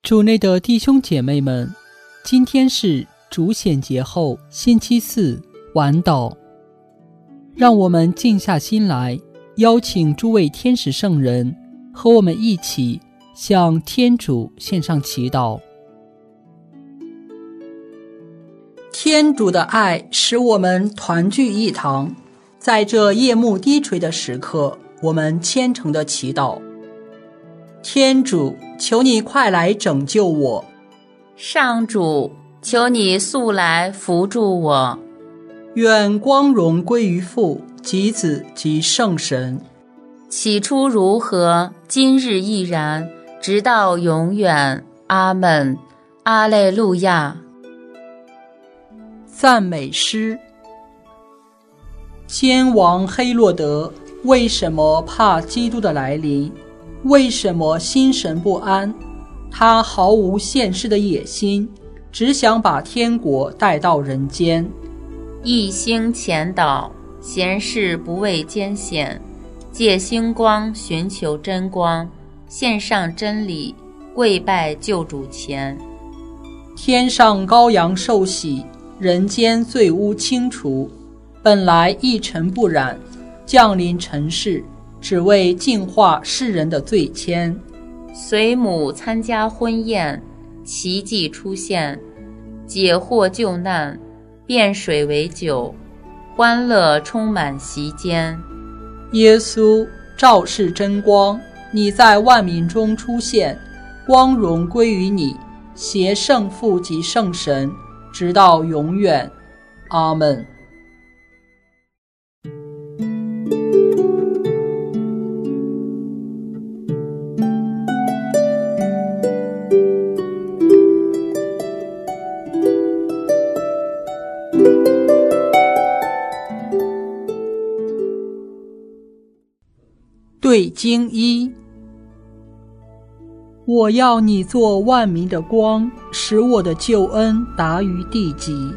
主内的弟兄姐妹们，今天是主显节后星期四晚祷，让我们静下心来，邀请诸位天使圣人和我们一起向天主献上祈祷。天主的爱使我们团聚一堂，在这夜幕低垂的时刻，我们虔诚的祈祷。天主，求你快来拯救我。 上主，求你速来扶助我。 愿光荣归于父及子及圣神。 起初如何，今日亦然，直到永远。阿们。阿肋路亚。 赞美诗。先王黑落德为什么怕基督的来临？为什么心神不安？他毫无现世的野心，只想把天国带到人间。 一星前导，闲事不畏艰险，借星光寻求真光，献上真理，跪拜救主前。 天上羔羊受洗，人间罪污清除，本来一尘不染，降临尘世，只为净化世人的罪愆。 随母参加婚宴，奇迹出现，解惑救难，变水为酒，欢乐充满席间。 耶稣，照世真光，你在万民中出现，光荣归于你，携圣父及圣神，直到永远。阿们。对经一。我要你做万民的光，使我的救恩达于地极。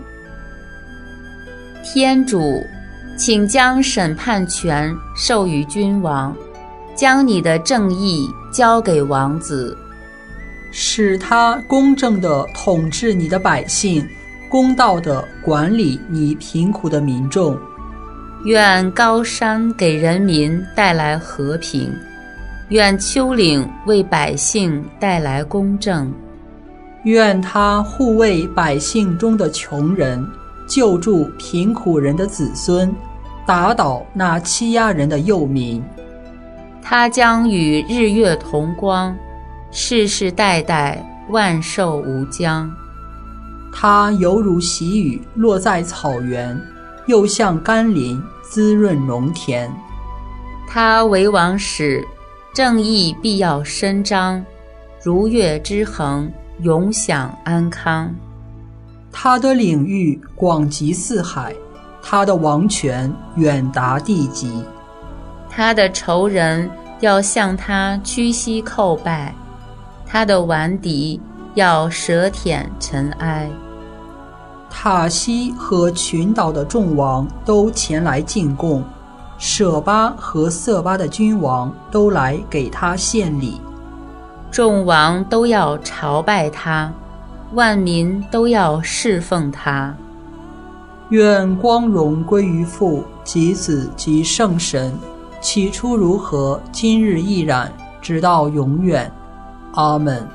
天主，请将审判权授予君王，将你的正义交给王子， 使他公正地统治你的百姓，公道地管理你贫苦的民众。 愿高山给人民带来和平，愿丘陵为百姓带来公正。 愿他护卫百姓中的穷人，救助贫苦人的子孙，打倒那欺压人的幼民。 他将与日月同光，世世代代万寿无疆。 他犹如喜雨落在草原，又像甘霖滋润农田。 他为王时，正义必要伸张，如月之恒，永享安康。 他的领域广及四海，他的王权远达地极。 他的仇人要向他屈膝叩拜，他的顽敌要舌舔尘埃。 塔西和群岛的众王都前来进贡，舍巴和色巴的君王都来给他献礼。 众王都要朝拜他，万民都要侍奉他。 愿光荣归于父及子及圣神，起初如何，今日亦然，直到永远。阿们。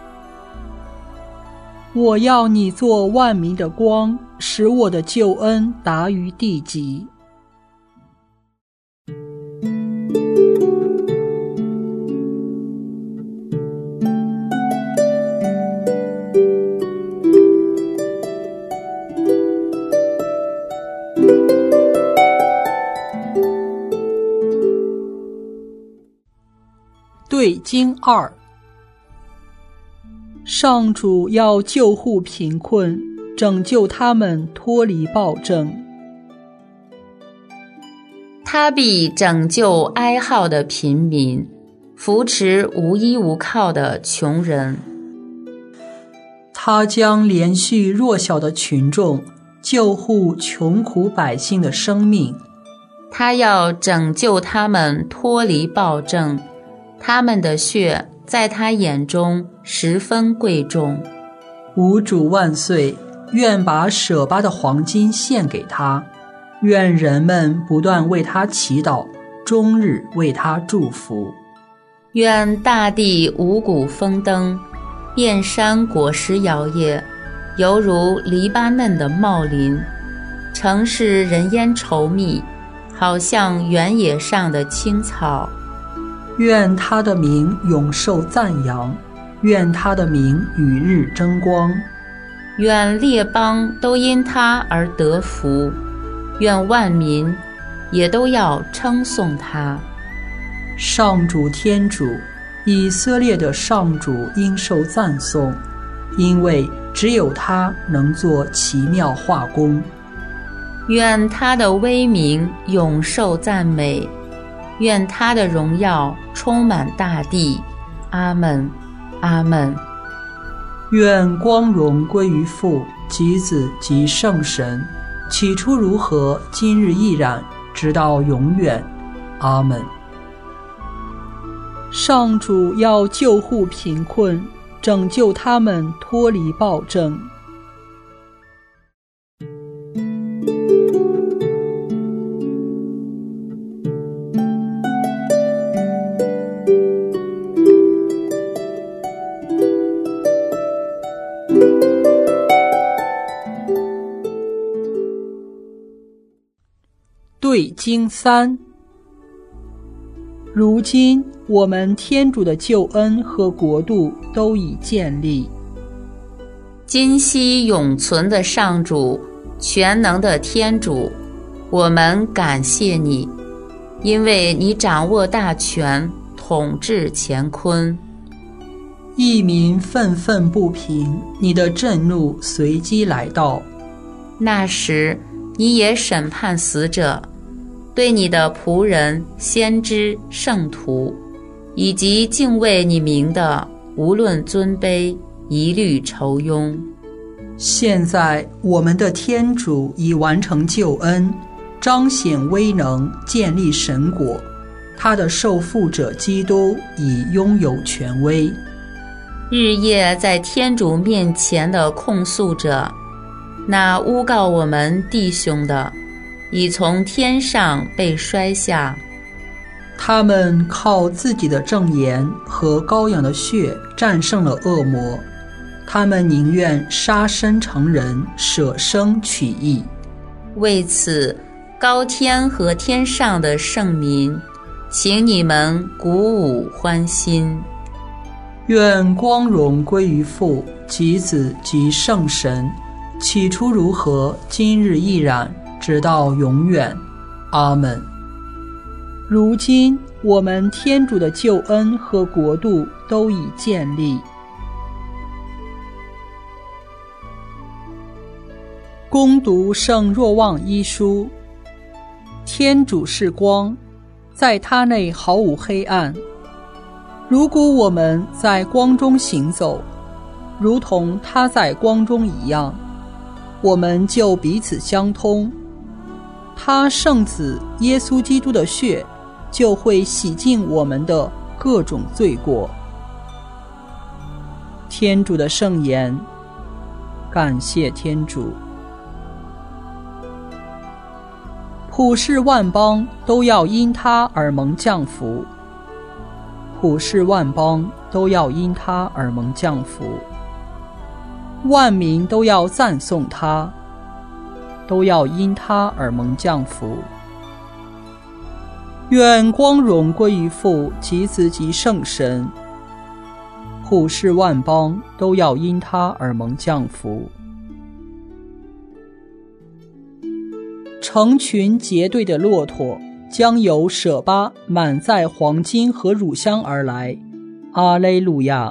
我要你做万民的光，使我的救恩达于地极。对经二。上主要救护贫困，拯救他们脱离暴政。 他必拯救哀号的贫民，扶持无依无靠的穷人。 他将连续弱小的群众，救护穷苦百姓的生命。 他要拯救他们脱离暴政，他们的血在他眼中十分贵重。 吾主万岁，愿把舍巴的黄金献给他，愿人们不断为他祈祷，终日为他祝福。 愿大地五谷丰登，遍山果实摇曳，犹如黎巴嫩的茂林，城市人烟稠密，好像原野上的青草。 愿他的名永受赞扬，愿他的名与日争光。 愿列邦都因他而得福，愿万民也都要称颂他。 上主天主，以色列的上主应受赞颂，因为只有他能做奇妙化工。 愿他的威名永受赞美，愿他的荣耀充满大地。阿们，阿们。 愿光荣归于父及子及圣神，起初如何，今日亦然，直到永远。阿们。上主要救护贫困，拯救他们脱离暴政。对经3。如今我们天主的救恩和国度都已建立。 今昔永存的上主，全能的天主，我们感谢你，因为你掌握大权，统治乾坤。 异民愤愤不平，你的震怒随机来到。 那时你也审判死者，对你的仆人、先知、圣徒，以及敬畏你名的，无论尊卑，一律酬庸。 现在我们的天主已完成救恩，彰显威能，建立神国，他的受傅者基督已拥有权威。 日夜在天主面前的控诉者，那诬告我们弟兄的，已从天上被摔下。 他们靠自己的证言和羔羊的血战胜了恶魔，他们宁愿杀身成人，舍生取义。 为此，高天和天上的圣民，请你们鼓舞欢心。 愿光荣归于父及子及圣神，起初如何，今日亦然，直到永远。阿们。如今我们天主的救恩和国度都已建立。恭读圣若望一书。天主是光，在他内毫无黑暗。如果我们在光中行走，如同他在光中一样，我们就彼此相通。他圣子耶稣基督的血就会洗净我们的各种罪过。天主的圣言，感谢天主。普世万邦都要因他而蒙降福，普世万邦都要因他而蒙降福，万民都要赞颂他，都要因他而蒙降福。愿光荣归于父及子及圣神，普世万邦都要因他而蒙降福。成群结队的骆驼将由舍巴满载黄金和乳香而来。阿肋路亚。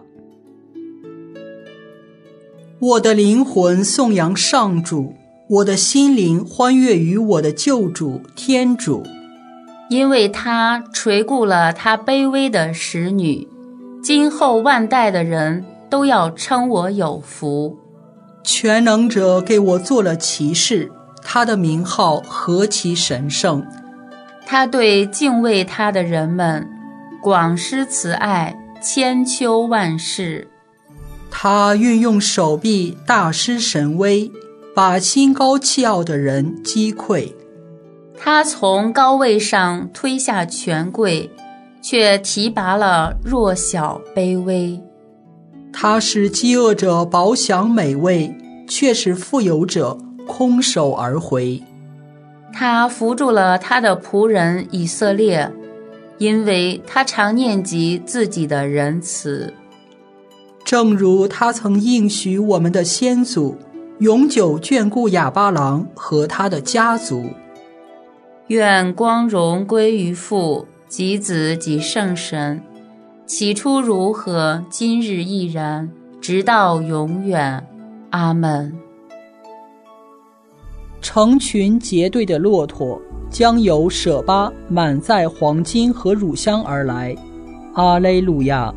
我的灵魂颂扬上主，我的心灵欢悦于我的救主天主， 因为他垂顾了他卑微的使女，今后万代的人都要称我有福。 全能者给我做了骑士，他的名号何其神圣！ 他对敬畏他的人们广施慈爱，千秋万世。 他运用手臂大施神威，把心高气傲的人击溃。 他从高位上推下权贵，却提拔了弱小卑微。 他使饥饿者饱享美味，却使富有者空手而回。 他扶助了他的仆人以色列，因为他常念及自己的仁慈。 正如他曾应许我们的先祖，永久眷顾亚巴郎和他的家族。 愿光荣归于父及子及圣神，起初如何，今日亦然，直到永远。阿们。 成群结队的骆驼将由舍巴满载黄金和乳香而来。阿肋路亚。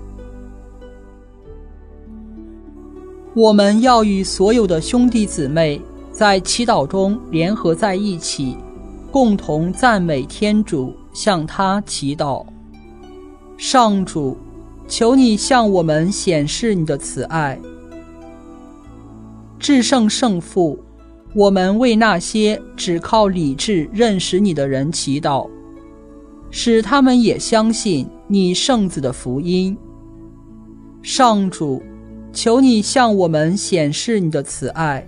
我们要与所有的兄弟姊妹在祈祷中联合在一起，共同赞美天主，向他祈祷。上主，求你向我们显示你的慈爱。至圣圣父，我们为那些只靠理智认识你的人祈祷，使他们也相信你圣子的福音。上主，求你向我们显示你的慈爱。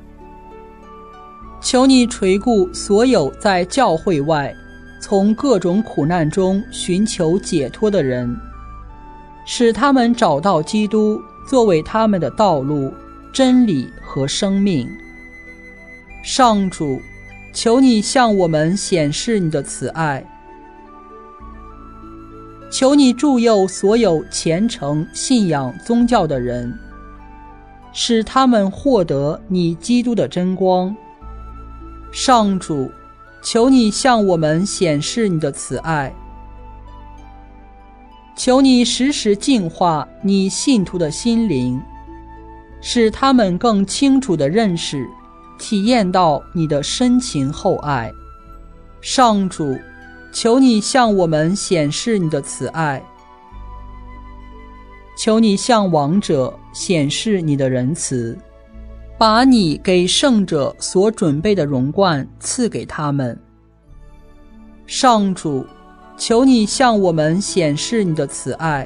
求你垂顾所有在教会外从各种苦难中寻求解脱的人，使他们找到基督作为他们的道路、真理和生命。上主，求你向我们显示你的慈爱。求你助佑所有虔诚信仰宗教的人，使他们获得你基督的真光。上主，求你向我们显示你的慈爱。求你时时净化你信徒的心灵，使他们更清楚地认识、体验到你的深情厚爱。上主，求你向我们显示你的慈爱。求你向亡者显示你的仁慈，把你给圣者所准备的荣冠赐给他们。上主，求你向我们显示你的慈爱。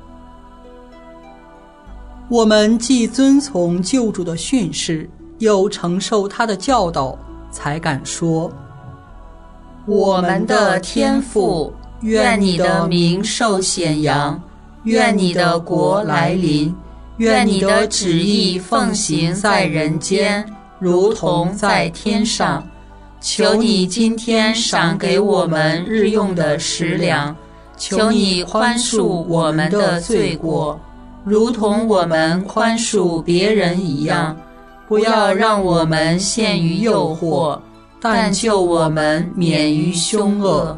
我们既遵从救主的训示，又承受他的教导，才敢说： 我们的天父，愿你的名受显扬，愿你的国来临，愿你的旨意奉行在人间，如同在天上。求你今天赏给我们日用的食粮，求你宽恕我们的罪过，如同我们宽恕别人一样。不要让我们陷于诱惑，但救我们免于凶恶。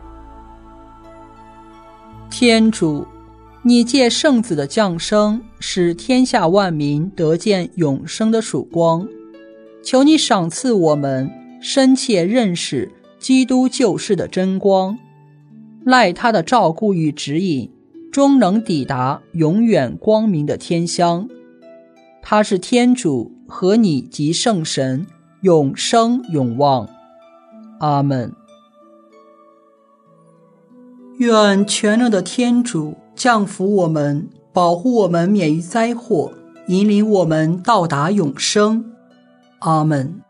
天主，你借圣子的降生，使天下万民得见永生的曙光。求你赏赐我们深切认识基督救世的真光，赖他的照顾与指引，终能抵达永远光明的天乡。他是天主和你及圣神，永生永望。阿们。愿全能的天主降福我们，保护我们免于灾祸，引领我们到达永生。阿们。